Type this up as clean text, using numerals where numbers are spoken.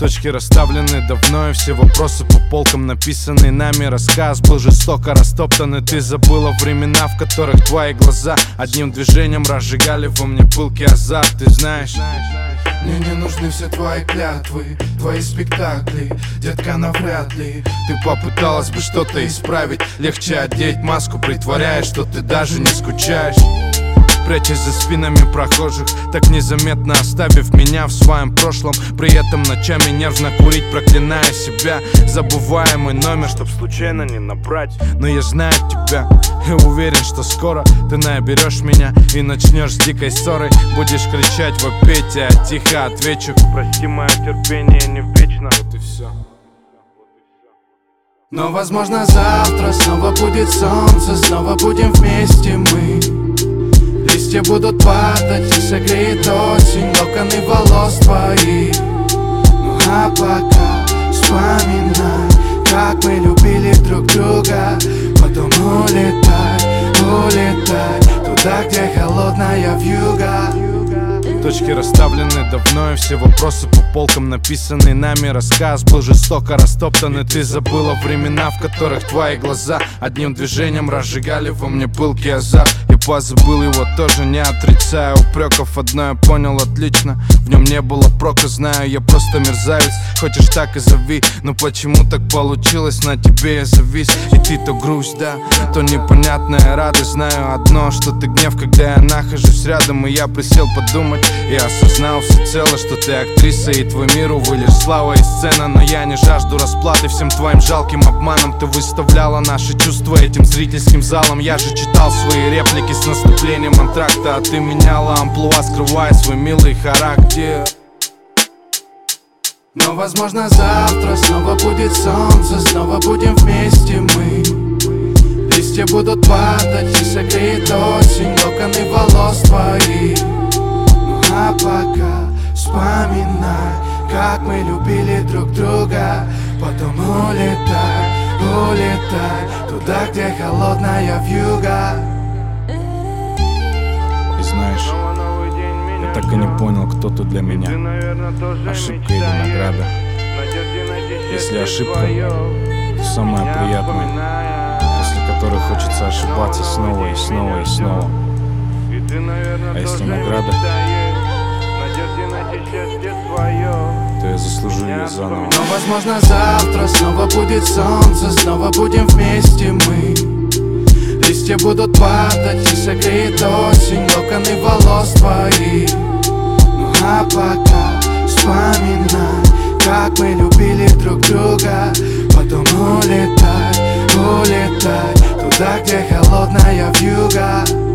Точки расставлены давно, и все вопросы по полкам написаны нами. Рассказ был жестоко растоптан, и ты забыла времена, в которых твои глаза одним движением разжигали во мне пылкий азарт. Ты знаешь, мне не нужны все твои клятвы, твои спектакли, детка, навряд ли ты попыталась бы что-то исправить. Легче одеть маску, притворяясь, что ты даже не скучаешь, прячась за спинами прохожих, так незаметно оставив меня в своем прошлом. При этом ночами нервно курить, проклиная себя. Забывая мой номер, чтоб случайно не набрать. Но я знаю тебя и уверен, что скоро ты наберешь меня и начнешь с дикой ссорой. Будешь кричать, вопить, а я тихо отвечу: прости, мое терпение не вечно. Вот и все. Но возможно завтра снова будет солнце, снова будем вместе мы. Листья будут падать и согреет осень локоны волос твоих. Ну а пока вспоминай, как мы любили друг друга. Потом улетай, улетай туда, где холодная вьюга. Точки расставлены давно, и все вопросы по полкам написаны нами. Рассказ был жестоко растоптан, и ты забыла времена, в которых твои глаза одним движением разжигали во мне пылкий азарт. Я позабыл его, тоже не отрицаю упреков. Одно я понял отлично: в нем не было прока. Знаю, я просто мерзавец, хочешь так и зови. Но почему так получилось, на тебе я завис. И ты то грусть, да, то непонятная радость. Знаю одно, что ты гнев, когда я нахожусь рядом. И я присел подумать и осознал всецело, что ты актриса, и твой мир, увы, лишь слава и сцена. Но я не жажду расплаты всем твоим жалким обманом. Ты выставляла наши чувства этим зрительским залом. Я же читал свои реплики с наступлением антракта, а ты меняла амплуа, скрывая свой милый характер. Но возможно завтра снова будет солнце, снова будем вместе мы. Листья будут падать и согреет осень локоны волос твоих. Ну а пока вспоминай, как мы любили друг друга. Потом улетай, улетай туда, где холодная вьюга. И знаешь, я так и не понял, кто ты для меня. Ошибка или награда? Если ошибка, то самая приятная, после которой хочется ошибаться снова и снова и снова. А если награда, то я заслужу ее заново. Но возможно завтра снова будет солнце, снова будем вместе мы. Листья будут падать и согреет осень локоны волос твоих. Ну а пока вспоминай, как мы любили друг друга. Потом улетай, улетай туда, где холодная вьюга.